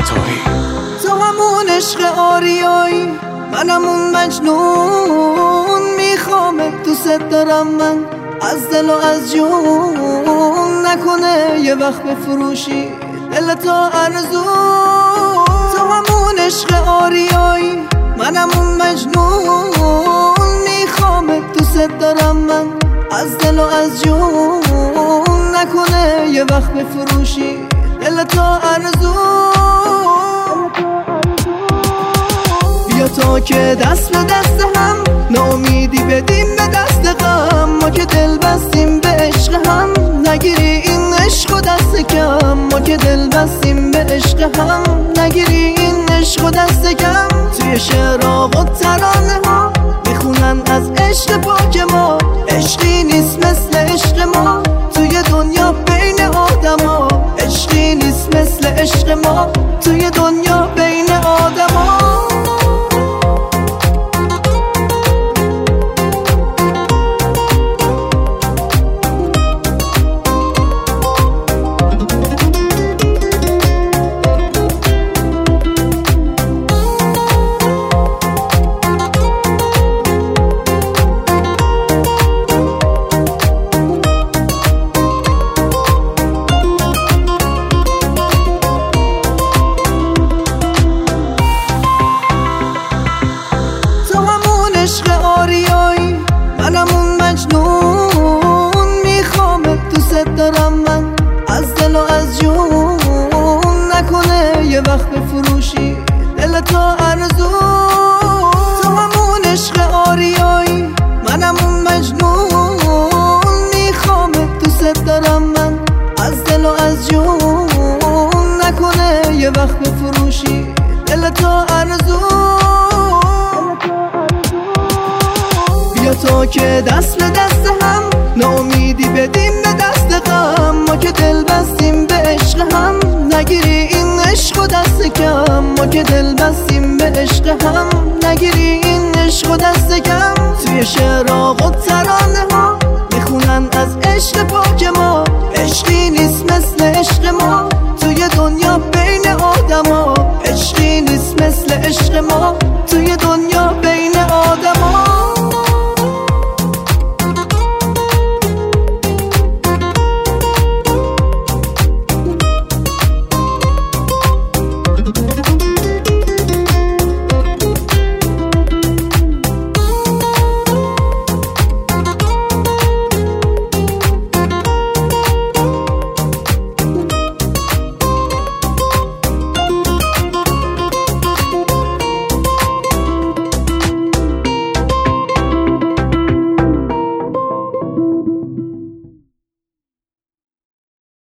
تویی. تو همون عشق آریایی، منم اون مجنون. میخوام دوست دارم من از دل و از جون. نکنه یه وقت بفروشی دل تو ارزون. تو همون عشق آریایی، منم اون مجنون. میخوام دوست دارم من از دل و از جون. نکنه یه وقت بفروشی دل تو ارزون. بیا تا که دست به دست هم، ناامیدی بدیم به دست غم. ما که دل بستیم به عشق هم، نگیری این عشق و دست کم. ما که دل بستیم به عشق هم، نگیری این عشق و دست کم. توی شعرها و ترانه ها میخونن از عشق پاک ما. عشقی نیست مثل عشق ما توی دنیا بین آدم ها. عشقی نیست مثل عشق ما توی دنیا بین آدم ها. عشق آریایی، منم اون مجنون. میخوام دوست دارم من از دل و از جون. نکنه یه وقت بفروشی دل تو ارزون. تو همون عشق آریایی، منم اون مجنون. میخوام دوست دارم من از دل و از جون. نکنه یه وقت بفروشی دل تو ارزون. بیا تا که دست به دست هم، ناامیدی بدیم به دست غم. ما که دل بستیم به عشق هم، نگیری این عشق و دست کم. ما که دل بستیم به عشق هم، نگیری این عشق و دست کم. توی شعرها و ترانه ها میخونن از عشق پاک ما. عشقی نیست مثل عشق ما توی دنیا